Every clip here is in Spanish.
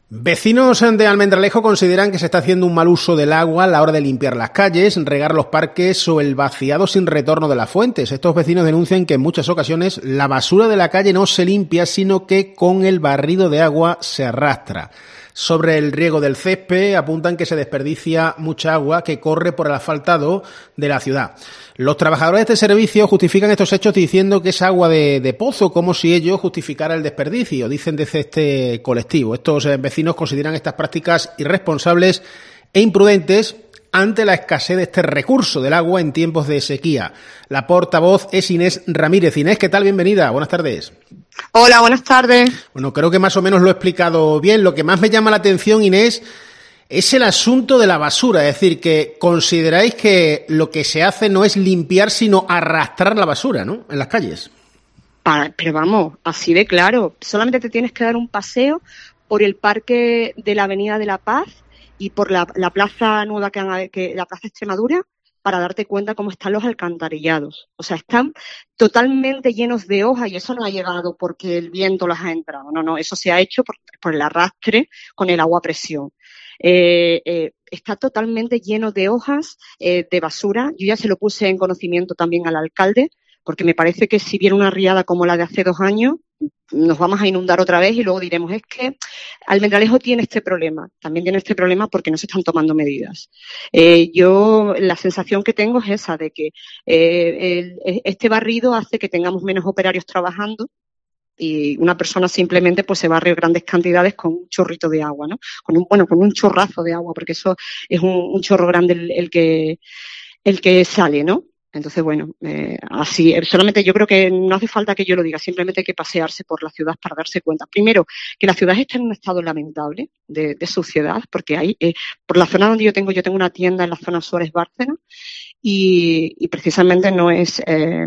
Vecinos de Almendralejo consideran que se está haciendo un mal uso del agua a la hora de limpiar las calles, regar los parques o el vaciado sin retorno de las fuentes. Estos vecinos denuncian que en muchas ocasiones la basura de la calle no se limpia, sino que con el barrido de agua se arrastra. Sobre el riego del césped apuntan que se desperdicia mucha agua que corre por el asfaltado de la ciudad. Los trabajadores de este servicio justifican estos hechos diciendo que es agua de pozo, como si ello justificara el desperdicio, dicen desde este colectivo. Estos vecinos consideran estas prácticas irresponsables e imprudentes ante la escasez de este recurso del agua en tiempos de sequía. La portavoz es Inés Ramírez. Inés, ¿qué tal? Bienvenida. Buenas tardes. Hola, buenas tardes. Bueno, creo que más o menos lo he explicado bien. Lo que más me llama la atención, Inés, es el asunto de la basura. Es decir, que consideráis que lo que se hace no es limpiar, sino arrastrar la basura, ¿no?, en las calles. Pero vamos, así de claro. Solamente te tienes que dar un paseo por el parque de la Avenida de la Paz y por la plaza nueva la Plaza Extremadura, para darte cuenta cómo están los alcantarillados. O sea, están totalmente llenos de hojas y eso no ha llegado porque el viento las ha entrado. No, eso se ha hecho por el arrastre con el agua a presión. Está totalmente lleno de hojas, de basura. Yo ya se lo puse en conocimiento también al alcalde, porque me parece que si viene una riada como la de hace 2 años, nos vamos a inundar otra vez y luego diremos, es que Almendralejo tiene este problema. También tiene este problema porque no se están tomando medidas. Yo la sensación que tengo es esa, de que este barrido hace que tengamos menos operarios trabajando y una persona simplemente pues se barre grandes cantidades con un chorrito de agua, ¿no? Con un chorrazo de agua, porque eso es un chorro grande el que sale, ¿no? Entonces, bueno, así, solamente yo creo que no hace falta que yo lo diga, simplemente hay que pasearse por la ciudad para darse cuenta. Primero, que la ciudad está en un estado lamentable de suciedad, porque hay, por la zona donde yo tengo una tienda en la zona Suárez Bárcena, y precisamente no es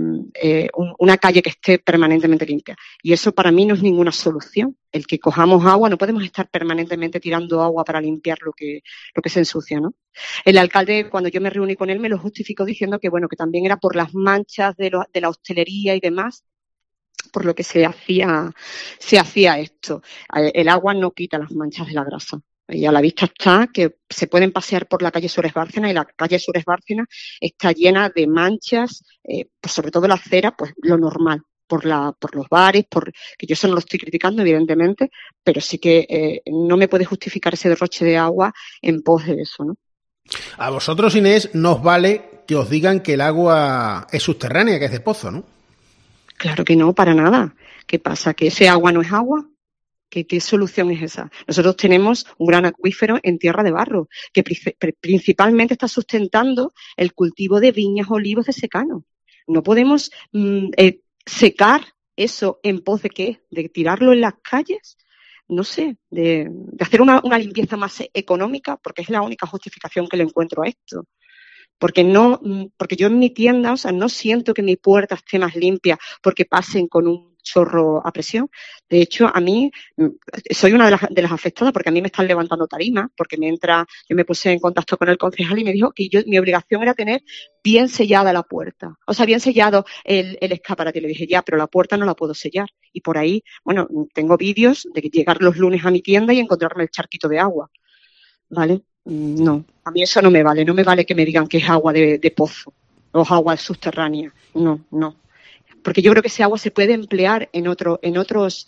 una calle que esté permanentemente limpia. Y eso para mí no es ninguna solución. El que cojamos agua, no podemos estar permanentemente tirando agua para limpiar lo que se ensucia, ¿no? El alcalde, cuando yo me reuní con él, me lo justificó diciendo que, bueno, que también era por las manchas de la hostelería y demás, por lo que se hacía esto. El agua no quita las manchas de la grasa. Y a la vista está que se pueden pasear por la calle Suárez Bárcena y la calle Suárez Bárcena está llena de manchas, pues sobre todo la acera, pues lo normal, por los bares, que yo eso no lo estoy criticando, evidentemente, pero sí que no me puede justificar ese derroche de agua en pos de eso, ¿no? A vosotros, Inés, nos vale que os digan que el agua es subterránea, que es de pozo, ¿no? Claro que no, para nada. ¿Qué pasa? ¿Que ese agua no es agua? ¿Qué solución es esa? Nosotros tenemos un gran acuífero en tierra de barro que principalmente está sustentando el cultivo de viñas, olivos de secano. No podemos secar eso en pos de ¿qué? ¿De tirarlo en las calles? No sé, de hacer una limpieza más económica, porque es la única justificación que le encuentro a esto. Porque yo en mi tienda, o sea, no siento que mi puerta esté más limpia porque pasen con un chorro a presión. De hecho, a mí, soy una de las afectadas porque a mí me están levantando tarimas, porque yo me puse en contacto con el concejal y me dijo que mi obligación era tener bien sellada la puerta, o sea, bien sellado el escaparate. Y le dije, ya, pero la puerta no la puedo sellar. Y por ahí, bueno, tengo vídeos de llegar los lunes a mi tienda y encontrarme el charquito de agua, ¿vale? No, a mí eso no me vale que me digan que es agua de pozo o agua subterránea, no. Porque yo creo que ese agua se puede emplear en otros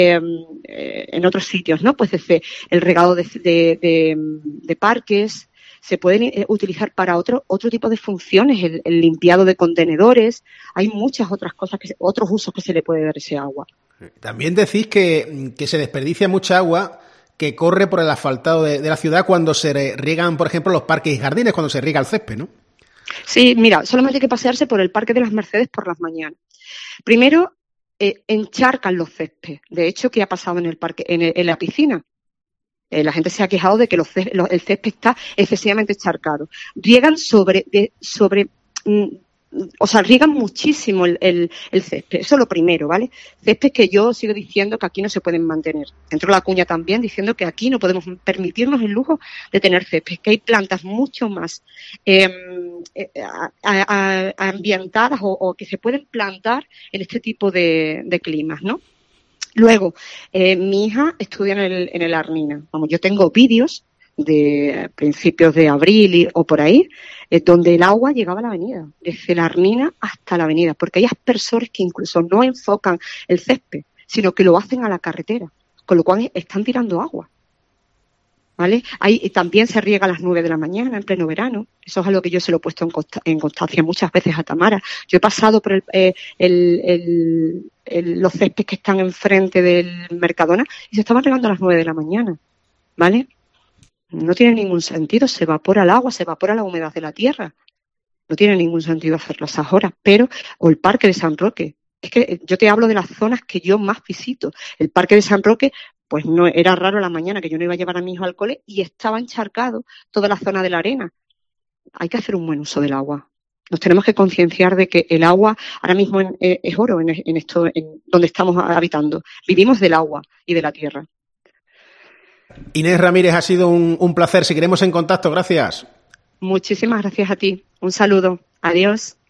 sitios, ¿no? Pues desde el regado de parques, se pueden utilizar para otro tipo de funciones, el limpiado de contenedores. Hay muchas otras cosas, otros usos que se le puede dar a ese agua. También decís que se desperdicia mucha agua que corre por el asfaltado de la ciudad cuando se riegan, por ejemplo, los parques y jardines, cuando se riega el césped, ¿no? Sí, mira, solamente hay que pasearse por el Parque de las Mercedes por las mañanas. Primero, encharcan los céspedes. De hecho, ¿qué ha pasado en el parque, en la piscina? La gente se ha quejado de que el césped está excesivamente encharcado. Riegan riegan muchísimo el césped. Eso es lo primero, ¿vale? Césped que yo sigo diciendo que aquí no se pueden mantener. Dentro de la cuña también diciendo que aquí no podemos permitirnos el lujo de tener césped, que hay plantas mucho más ambientadas o que se pueden plantar en este tipo de climas, ¿no? Luego, mi hija estudia en el Arnina. Vamos, yo tengo vídeos de principios de abril o por ahí, donde el agua llegaba a la avenida, desde la Arnina hasta la avenida, porque hay aspersores que incluso no enfocan el césped, sino que lo hacen a la carretera, con lo cual están tirando agua. ¿Vale? Ahí también se riega a las 9 de la mañana, en pleno verano. Eso es algo que yo se lo he puesto en constancia muchas veces a Tamara. Yo he pasado por los céspedes que están enfrente del Mercadona y se estaban regando a las 9 de la mañana. ¿Vale? No tiene ningún sentido. Se evapora el agua, se evapora la humedad de la tierra. No tiene ningún sentido hacerlo a esas horas. O el Parque de San Roque. Es que yo te hablo de las zonas que yo más visito. El Parque de San Roque, pues no era raro la mañana que yo no iba a llevar a mi hijo al cole y estaba encharcado toda la zona de la arena. Hay que hacer un buen uso del agua. Nos tenemos que concienciar de que el agua ahora mismo es oro en esto, en donde estamos habitando. Vivimos del agua y de la tierra. Inés Ramírez, ha sido un placer. Seguiremos en contacto. Gracias. Muchísimas gracias a ti. Un saludo. Adiós.